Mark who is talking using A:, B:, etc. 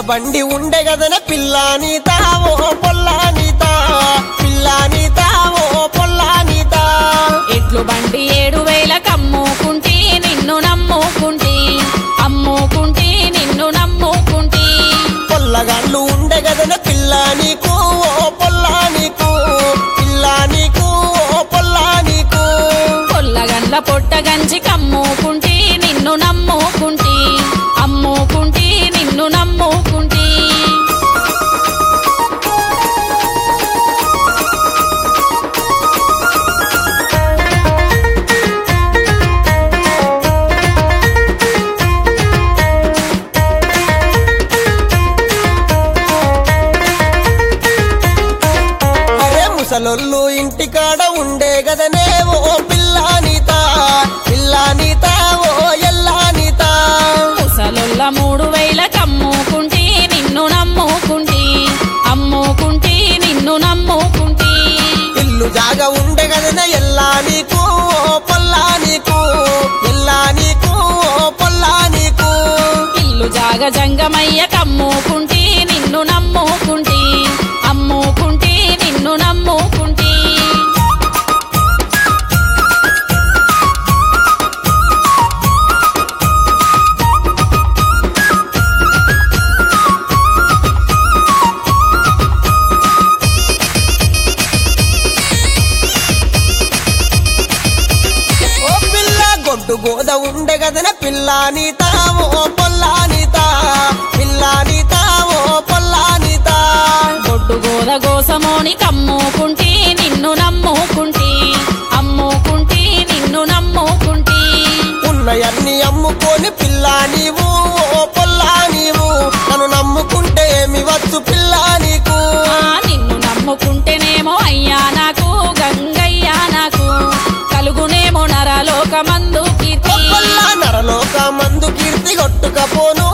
A: బండి ఉండే గదనే పిల్లానీతా ఓ పొల్లానీతా పిల్లానీతా ఓ పొల్లానీతా
B: ఎట్లు బండి 7,000 కమ్ముకుంటే నిన్ను నమ్ముకుంటే అమ్ముకుంటే నిన్ను నమ్ముకుంటే
A: పొల్లగాళ్ళు ఉండే గదనే పిల్లానీకు ఓ పొల్లానీకు పిల్లానీకు ఓ పొల్లానీకు
B: పొల్లగండ్ల పొట్టగంచి కమ్ముకుంటే నిన్ను నమ్ముకుంటే అమ్ముకుంటే నిన్ను నమ్ముకుంటే
A: ముసలొల్లు ఇంటికాడ ఉండే గదనే ఓ పిల్లానీతా పిల్లానీతా ఓ ఎల్లానీతా
B: ముసలొల్ల 3,000 కమ్ముకుంటే నిన్ను నమ్ముకుంటే అమ్ముకుంటే నిన్ను నమ్ముకుంటే
A: ఇల్లు జాగా ఉండే గదనే ఎల్లానీకు ఓ పొల్లానీకు ఎల్లానీకు ఓ పొల్లానీకు
B: ఇల్లు జాగ జంగమయ్య కమ్ముకుంటే నిన్ను నమ్ముకుంటే అమ్ముకుంటే నిన్ను నమ్ముకుంటే
A: ఓ పిల్ల గొడ్డు గోద ఉండే గదనే పిల్లానీతా ఓ పొల్లానీతా పిల్లానీతా ఓ పొల్లానీతా
B: గొడ్డు గోద గోసమోని కమ్ముకుంటే నిన్ను నమ్ముకుంటే అమ్ముకుంటే నిన్ను నమ్ముకుంటే
A: ఉన్నయన్ని అమ్ముకొని పిల్లా నీవు ఓ పొల్లా నీవు నన్ను నమ్ముకుంటే ఏమి వచ్చు పిల్లా నీకు
B: నిన్ను నమ్ముకుంటేనేమో అయ్యా నాకు గంగయ్య నాకు కలుగునేమో నరలోకమందు కీర్తి
A: పొల్లా నరలోక మందు కీర్తి కొట్టుకపోను